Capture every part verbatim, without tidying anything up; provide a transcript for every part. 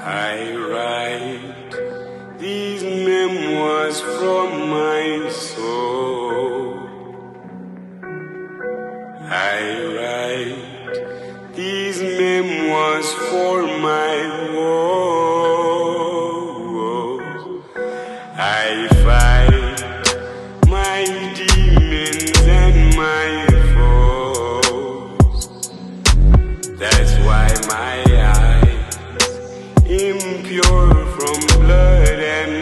I write these memoirs from my soul. I write these memoirs for my woes. I fight my demons and my foes. That's why my eyes impure from blood and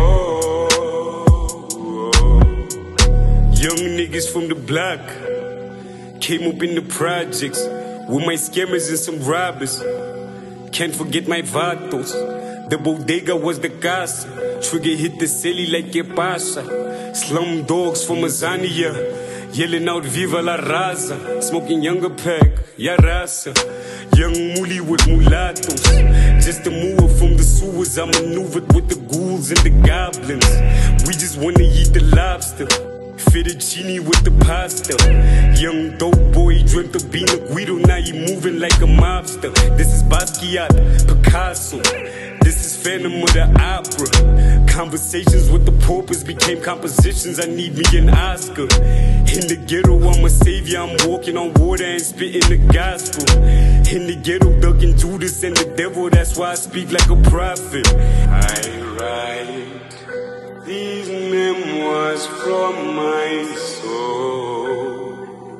gold. Young niggas from the block came up in the projects with my scammers and some robbers. Can't forget my vatos. The bodega was the casa. Trigger hit the celly like que pasa. Slum dogs from Azania, yelling out Viva la Raza. Smoking younger pack, ya raza. Young moolie with mulattos. Just a mover from the sewers. I maneuvered with the ghouls and the goblins. We just wanna eat the lobster. Fettuccine with the pasta. Young dope boy dreamt of being a Guido. Now he moving like a mobster. This is Basquiat, Picasso. This is Phantom of the Opera. Conversations with the paupers became compositions. I need me an Oscar. In the ghetto, I'm a savior. I'm walking on water and spitting the gospel. In the ghetto, ducking Judas and the devil. That's why I speak like a prophet. I write these memoirs from my soul.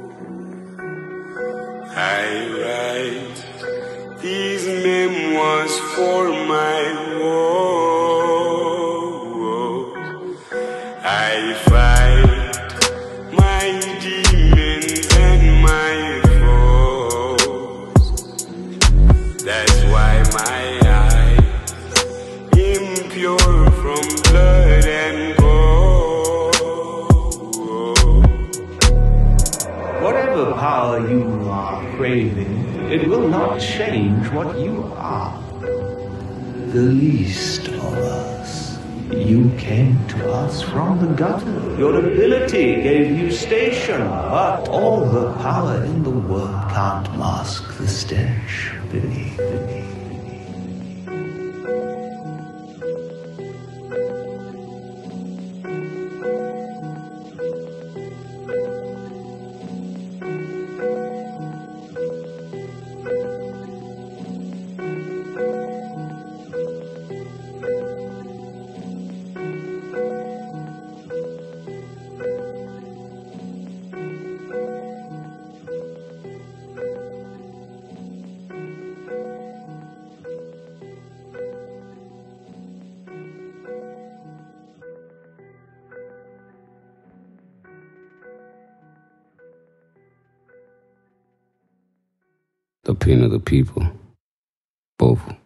I write these memoirs for my woes. I fight my demons and my foes. That's why my eyes impure from blood and gold. Whatever power you are craving, it will not change what you are. The least of us. You came to us from the gutter. Your ability gave you station, but all the power in the world can't mask the stench beneath. beneath. The pen of the people. Both.